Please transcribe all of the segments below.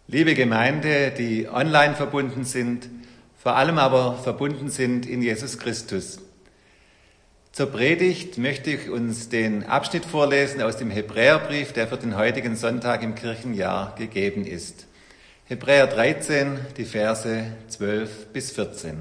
Liebe Gemeinde, die online verbunden sind, vor allem aber verbunden sind in Jesus Christus. Zur Predigt möchte ich uns den Abschnitt vorlesen aus dem Hebräerbrief, der für den heutigen Sonntag im Kirchenjahr gegeben ist. Hebräer 13, die Verse 12 bis 14.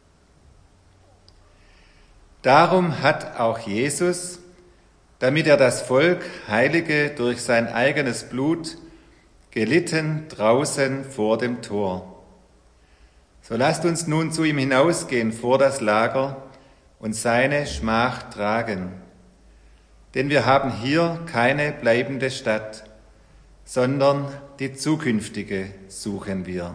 Darum hat auch Jesus, damit er das Volk heilige durch sein eigenes Blut, gelitten draußen vor dem Tor. So lasst uns nun zu ihm hinausgehen vor das Lager und seine Schmach tragen. Denn wir haben hier keine bleibende Stadt, sondern die zukünftige suchen wir.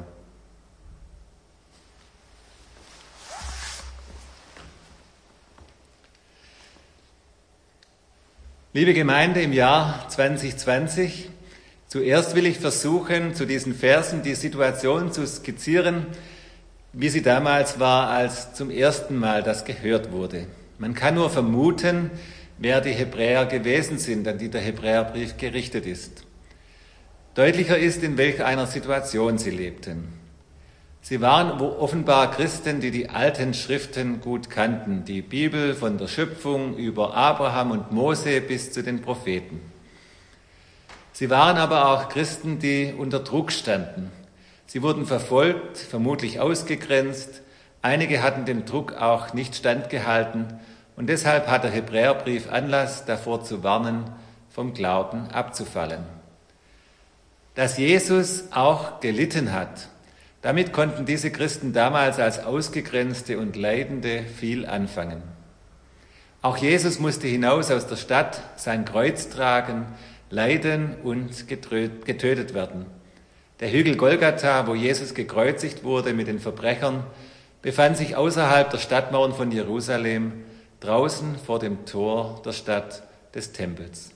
Liebe Gemeinde, im Jahr 2020, zuerst will ich versuchen, zu diesen Versen die Situation zu skizzieren, wie sie damals war, als zum ersten Mal das gehört wurde. Man kann nur vermuten, wer die Hebräer gewesen sind, an die der Hebräerbrief gerichtet ist. Deutlicher ist, in welch einer Situation sie lebten. Sie waren offenbar Christen, die die alten Schriften gut kannten, die Bibel von der Schöpfung über Abraham und Mose bis zu den Propheten. Sie waren aber auch Christen, die unter Druck standen. Sie wurden verfolgt, vermutlich ausgegrenzt. Einige hatten dem Druck auch nicht standgehalten. Und deshalb hat der Hebräerbrief Anlass, davor zu warnen, vom Glauben abzufallen. Dass Jesus auch gelitten hat, damit konnten diese Christen damals als Ausgegrenzte und Leidende viel anfangen. Auch Jesus musste hinaus aus der Stadt, sein Kreuz tragen, leiden und getötet werden. Der Hügel Golgatha, wo Jesus gekreuzigt wurde mit den Verbrechern, befand sich außerhalb der Stadtmauern von Jerusalem, draußen vor dem Tor der Stadt des Tempels.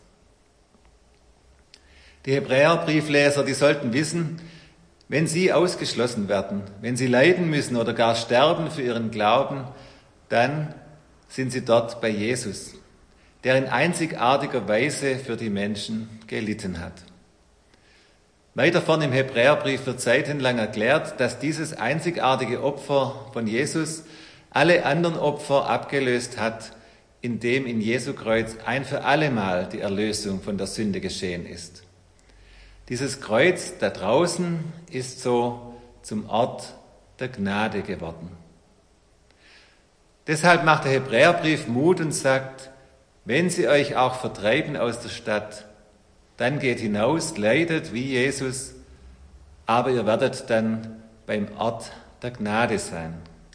Die Hebräerbriefleser, die sollten wissen, wenn sie ausgeschlossen werden, wenn sie leiden müssen oder gar sterben für ihren Glauben, dann sind sie dort bei Jesus, der in einzigartiger Weise für die Menschen gelitten hat. Weiter vorne im Hebräerbrief wird seitenlang erklärt, dass dieses einzigartige Opfer von Jesus alle anderen Opfer abgelöst hat, indem in Jesu Kreuz ein für allemal die Erlösung von der Sünde geschehen ist. Dieses Kreuz da draußen ist so zum Ort der Gnade geworden. Deshalb macht der Hebräerbrief Mut und sagt, wenn sie euch auch vertreiben aus der Stadt, dann geht hinaus, leidet wie Jesus, aber ihr werdet dann beim Ort der Gnade sein.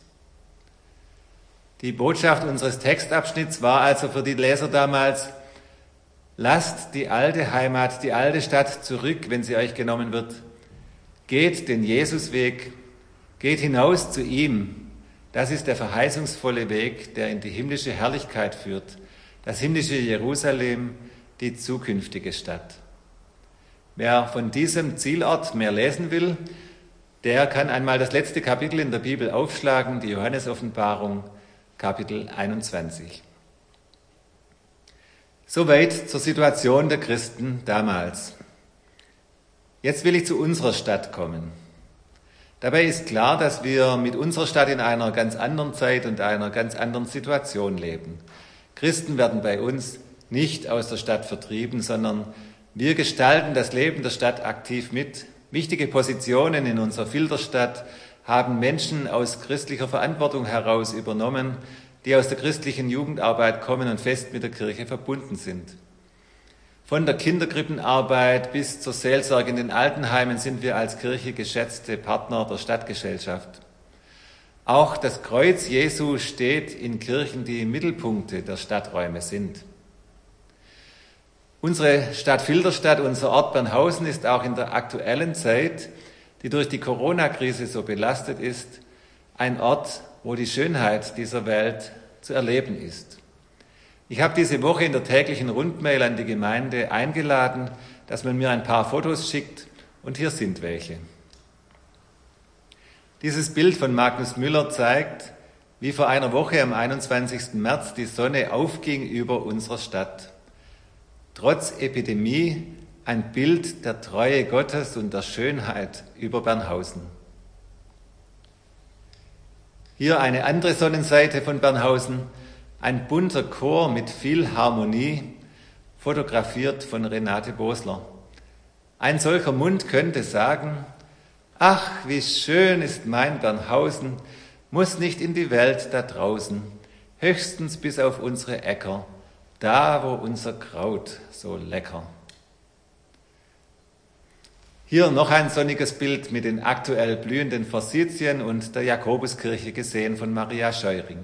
Die Botschaft unseres Textabschnitts war also für die Leser damals, lasst die alte Heimat, die alte Stadt zurück, wenn sie euch genommen wird. Geht den Jesusweg, geht hinaus zu ihm. Das ist der verheißungsvolle Weg, der in die himmlische Herrlichkeit führt. Das himmlische Jerusalem, die zukünftige Stadt. Wer von diesem Zielort mehr lesen will, der kann einmal das letzte Kapitel in der Bibel aufschlagen, die Johannes-Offenbarung, Kapitel 21. Soweit zur Situation der Christen damals. Jetzt will ich zu unserer Stadt kommen. Dabei ist klar, dass wir mit unserer Stadt in einer ganz anderen Zeit und einer ganz anderen Situation leben. Christen werden bei uns nicht aus der Stadt vertrieben, sondern wir gestalten das Leben der Stadt aktiv mit. Wichtige Positionen in unserer Filderstadt haben Menschen aus christlicher Verantwortung heraus übernommen, die aus der christlichen Jugendarbeit kommen und fest mit der Kirche verbunden sind. Von der Kinderkrippenarbeit bis zur Seelsorge in den Altenheimen sind wir als Kirche geschätzte Partner der Stadtgesellschaft. Auch das Kreuz Jesu steht in Kirchen, die Mittelpunkte der Stadträume sind. Unsere Stadt Filderstadt, unser Ort Bernhausen ist auch in der aktuellen Zeit, die durch die Corona-Krise so belastet ist, ein Ort, wo die Schönheit dieser Welt zu erleben ist. Ich habe diese Woche in der täglichen Rundmail an die Gemeinde eingeladen, dass man mir ein paar Fotos schickt, und hier sind welche. Dieses Bild von Magnus Müller zeigt, wie vor einer Woche am 21. März die Sonne aufging über unserer Stadt. Trotz Epidemie ein Bild der Treue Gottes und der Schönheit über Bernhausen. Hier eine andere Sonnenseite von Bernhausen, ein bunter Chor mit viel Harmonie, fotografiert von Renate Bosler. Ein solcher Mund könnte sagen: Ach, wie schön ist mein Bernhausen, muss nicht in die Welt da draußen, höchstens bis auf unsere Äcker, da wo unser Kraut so lecker. Hier noch ein sonniges Bild mit den aktuell blühenden Forsythien und der Jakobuskirche gesehen von Maria Scheuring.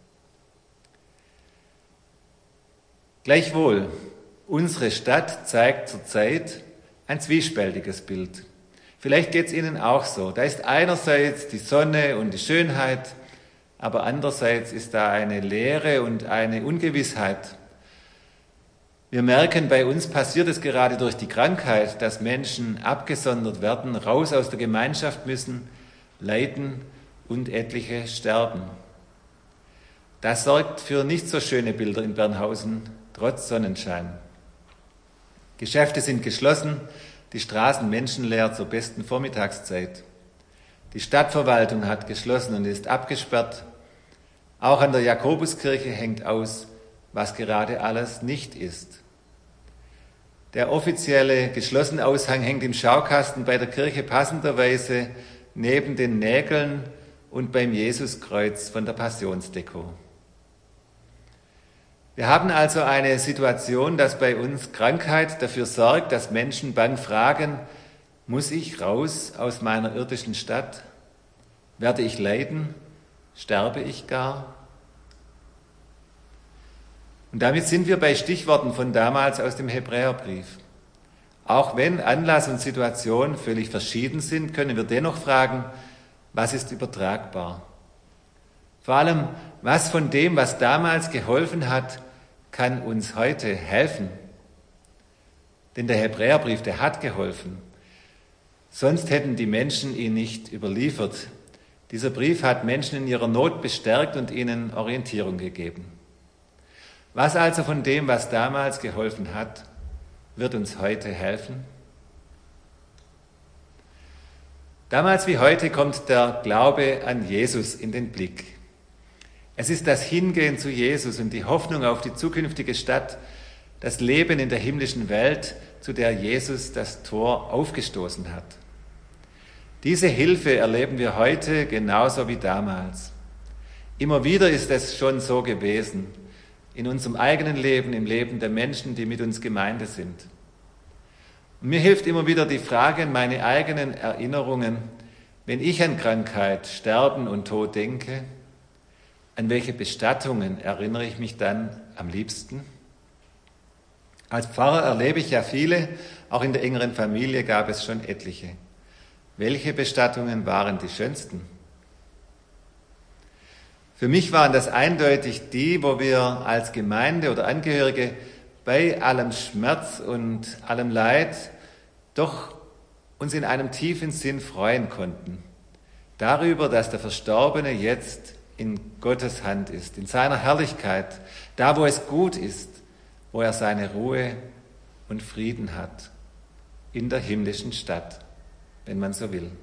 Gleichwohl, unsere Stadt zeigt zurzeit ein zwiespältiges Bild. Vielleicht geht es Ihnen auch so. Da ist einerseits die Sonne und die Schönheit, aber andererseits ist da eine Leere und eine Ungewissheit. Wir merken, bei uns passiert es gerade durch die Krankheit, dass Menschen abgesondert werden, raus aus der Gemeinschaft müssen, leiden und etliche sterben. Das sorgt für nicht so schöne Bilder in Bernhausen, trotz Sonnenschein. Geschäfte sind geschlossen, die Straßen menschenleer zur besten Vormittagszeit. Die Stadtverwaltung hat geschlossen und ist abgesperrt. Auch an der Jakobuskirche hängt aus, was gerade alles nicht ist. Der offizielle Geschlossenaushang hängt im Schaukasten bei der Kirche passenderweise neben den Nägeln und beim Jesuskreuz von der Passionsdeko. Wir haben also eine Situation, dass bei uns Krankheit dafür sorgt, dass Menschen bang fragen: Muss ich raus aus meiner irdischen Stadt? Werde ich leiden? Sterbe ich gar? Und damit sind wir bei Stichworten von damals aus dem Hebräerbrief. Auch wenn Anlass und Situation völlig verschieden sind, können wir dennoch fragen: Was ist übertragbar? Vor allem, was von dem, was damals geholfen hat, kann uns heute helfen? Denn der Hebräerbrief, der hat geholfen. Sonst hätten die Menschen ihn nicht überliefert. Dieser Brief hat Menschen in ihrer Not bestärkt und ihnen Orientierung gegeben. Was also von dem, was damals geholfen hat, wird uns heute helfen? Damals wie heute kommt der Glaube an Jesus in den Blick. Es ist das Hingehen zu Jesus und die Hoffnung auf die zukünftige Stadt, das Leben in der himmlischen Welt, zu der Jesus das Tor aufgestoßen hat. Diese Hilfe erleben wir heute genauso wie damals. Immer wieder ist es schon so gewesen, in unserem eigenen Leben, im Leben der Menschen, die mit uns Gemeinde sind. Und mir hilft immer wieder die Frage in meine eigenen Erinnerungen, wenn ich an Krankheit, Sterben und Tod denke: An welche Bestattungen erinnere ich mich dann am liebsten? Als Pfarrer erlebe ich ja viele, auch in der engeren Familie gab es schon etliche. Welche Bestattungen waren die schönsten? Für mich waren das eindeutig die, wo wir als Gemeinde oder Angehörige bei allem Schmerz und allem Leid doch uns in einem tiefen Sinn freuen konnten. Darüber, dass der Verstorbene jetzt in Gottes Hand ist, in seiner Herrlichkeit, da wo es gut ist, wo er seine Ruhe und Frieden hat, in der himmlischen Stadt, wenn man so will.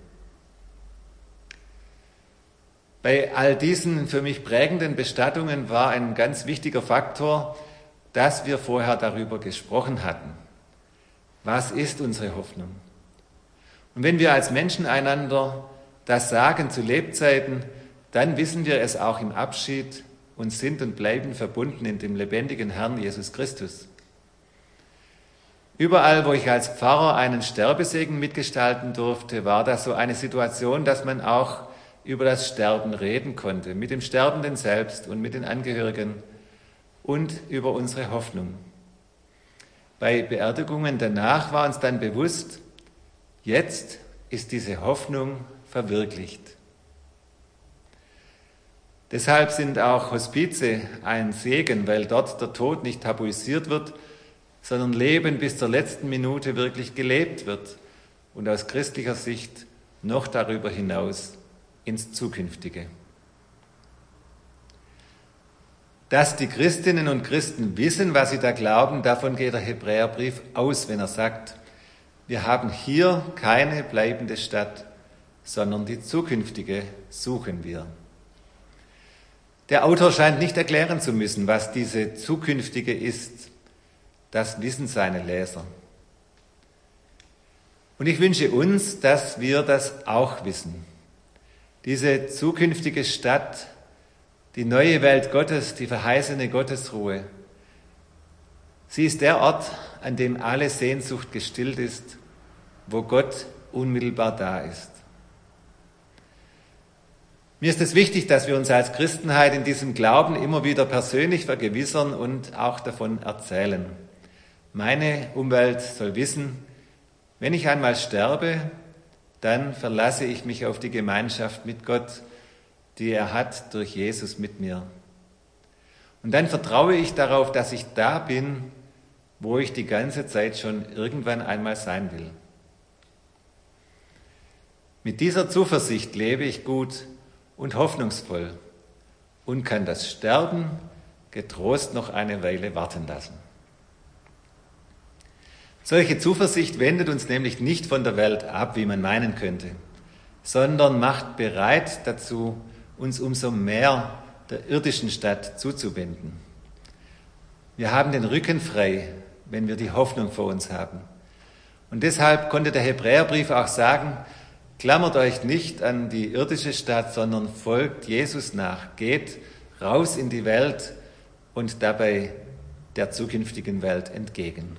Bei all diesen für mich prägenden Bestattungen war ein ganz wichtiger Faktor, dass wir vorher darüber gesprochen hatten. Was ist unsere Hoffnung? Und wenn wir als Menschen einander das sagen zu Lebzeiten, dann wissen wir es auch im Abschied und sind und bleiben verbunden in dem lebendigen Herrn Jesus Christus. Überall, wo ich als Pfarrer einen Sterbesegen mitgestalten durfte, war das so eine Situation, dass man auch über das Sterben reden konnte, mit dem Sterbenden selbst und mit den Angehörigen und über unsere Hoffnung. Bei Beerdigungen danach war uns dann bewusst, jetzt ist diese Hoffnung verwirklicht. Deshalb sind auch Hospize ein Segen, weil dort der Tod nicht tabuisiert wird, sondern Leben bis zur letzten Minute wirklich gelebt wird und aus christlicher Sicht noch darüber hinaus ins Zukünftige. Dass die Christinnen und Christen wissen, was sie da glauben, davon geht der Hebräerbrief aus, wenn er sagt: Wir haben hier keine bleibende Stadt, sondern die zukünftige suchen wir. Der Autor scheint nicht erklären zu müssen, was diese zukünftige ist. Das wissen seine Leser. Und ich wünsche uns, dass wir das auch wissen. Diese zukünftige Stadt, die neue Welt Gottes, die verheißene Gottesruhe, sie ist der Ort, an dem alle Sehnsucht gestillt ist, wo Gott unmittelbar da ist. Mir ist es wichtig, dass wir uns als Christenheit in diesem Glauben immer wieder persönlich vergewissern und auch davon erzählen. Meine Umwelt soll wissen, wenn ich einmal sterbe, dann verlasse ich mich auf die Gemeinschaft mit Gott, die er hat durch Jesus mit mir. Und dann vertraue ich darauf, dass ich da bin, wo ich die ganze Zeit schon irgendwann einmal sein will. Mit dieser Zuversicht lebe ich gut und hoffnungsvoll und kann das Sterben getrost noch eine Weile warten lassen. Solche Zuversicht wendet uns nämlich nicht von der Welt ab, wie man meinen könnte, sondern macht bereit dazu, uns umso mehr der irdischen Stadt zuzuwenden. Wir haben den Rücken frei, wenn wir die Hoffnung vor uns haben. Und deshalb konnte der Hebräerbrief auch sagen, klammert euch nicht an die irdische Stadt, sondern folgt Jesus nach, geht raus in die Welt und dabei der zukünftigen Welt entgegen.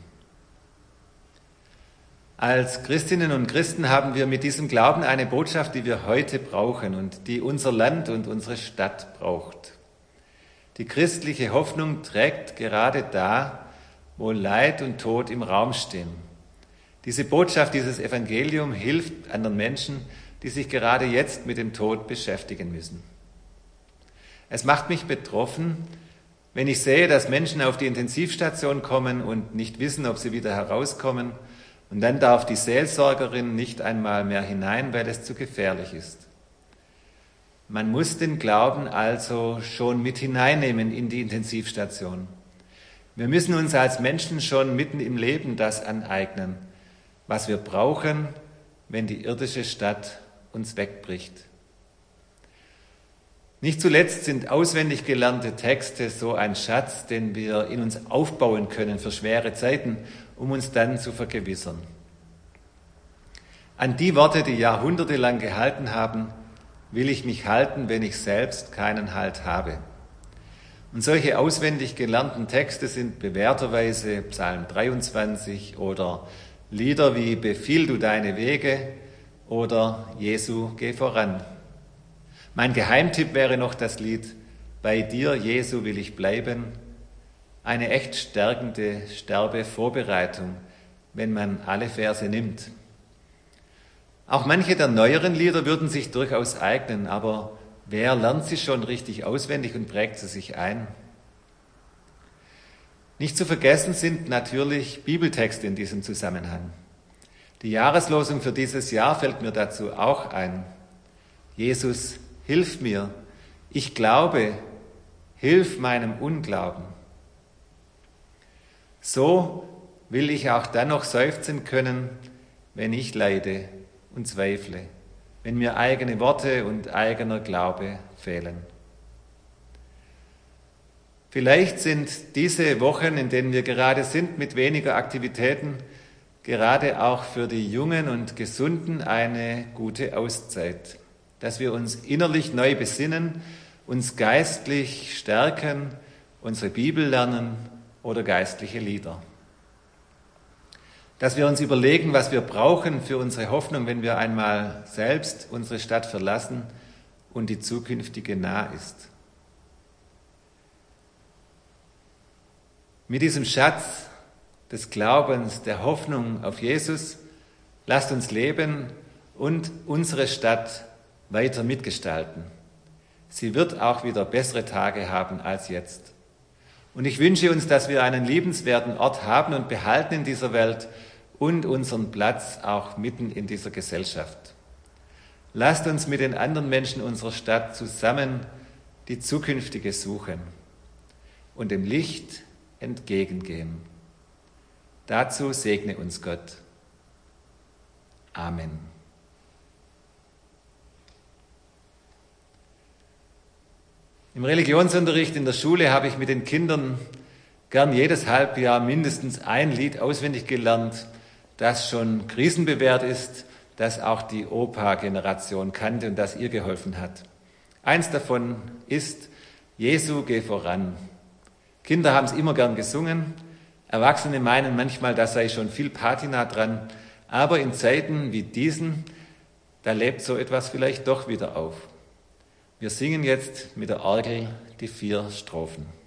Als Christinnen und Christen haben wir mit diesem Glauben eine Botschaft, die wir heute brauchen und die unser Land und unsere Stadt braucht. Die christliche Hoffnung trägt gerade da, wo Leid und Tod im Raum stehen. Diese Botschaft, dieses Evangelium hilft anderen Menschen, die sich gerade jetzt mit dem Tod beschäftigen müssen. Es macht mich betroffen, wenn ich sehe, dass Menschen auf die Intensivstation kommen und nicht wissen, ob sie wieder herauskommen. Und dann darf die Seelsorgerin nicht einmal mehr hinein, weil es zu gefährlich ist. Man muss den Glauben also schon mit hineinnehmen in die Intensivstation. Wir müssen uns als Menschen schon mitten im Leben das aneignen, was wir brauchen, wenn die irdische Stadt uns wegbricht. Nicht zuletzt sind auswendig gelernte Texte so ein Schatz, den wir in uns aufbauen können für schwere Zeiten, um uns dann zu vergewissern. An die Worte, die jahrhundertelang gehalten haben, will ich mich halten, wenn ich selbst keinen Halt habe. Und solche auswendig gelernten Texte sind bewährterweise Psalm 23 oder Lieder wie Befiehl du deine Wege oder Jesu, geh voran. Mein Geheimtipp wäre noch das Lied Bei dir, Jesu, will ich bleiben. Eine echt stärkende Sterbevorbereitung, wenn man alle Verse nimmt. Auch manche der neueren Lieder würden sich durchaus eignen, aber wer lernt sie schon richtig auswendig und prägt sie sich ein? Nicht zu vergessen sind natürlich Bibeltexte in diesem Zusammenhang. Die Jahreslosung für dieses Jahr fällt mir dazu auch ein. Jesus, hilf mir, ich glaube, hilf meinem Unglauben. So will ich auch dann noch seufzen können, wenn ich leide und zweifle, wenn mir eigene Worte und eigener Glaube fehlen. Vielleicht sind diese Wochen, in denen wir gerade sind, mit weniger Aktivitäten, gerade auch für die Jungen und Gesunden eine gute Auszeit, dass wir uns innerlich neu besinnen, uns geistlich stärken, unsere Bibel lernen oder geistliche Lieder. Dass wir uns überlegen, was wir brauchen für unsere Hoffnung, wenn wir einmal selbst unsere Stadt verlassen und die zukünftige nah ist. Mit diesem Schatz des Glaubens, der Hoffnung auf Jesus, lasst uns leben und unsere Stadt weiter mitgestalten. Sie wird auch wieder bessere Tage haben als jetzt. Und ich wünsche uns, dass wir einen liebenswerten Ort haben und behalten in dieser Welt und unseren Platz auch mitten in dieser Gesellschaft. Lasst uns mit den anderen Menschen unserer Stadt zusammen die zukünftige suchen und dem Licht entgegengehen. Dazu segne uns Gott. Amen. Im Religionsunterricht in der Schule habe ich mit den Kindern gern jedes Halbjahr mindestens ein Lied auswendig gelernt, das schon krisenbewährt ist, das auch die Opa-Generation kannte und das ihr geholfen hat. Eins davon ist Jesu, geh voran. Kinder haben es immer gern gesungen, Erwachsene meinen manchmal, da sei schon viel Patina dran, aber in Zeiten wie diesen, da lebt so etwas vielleicht doch wieder auf. Wir singen jetzt mit der Orgel die 4 Strophen.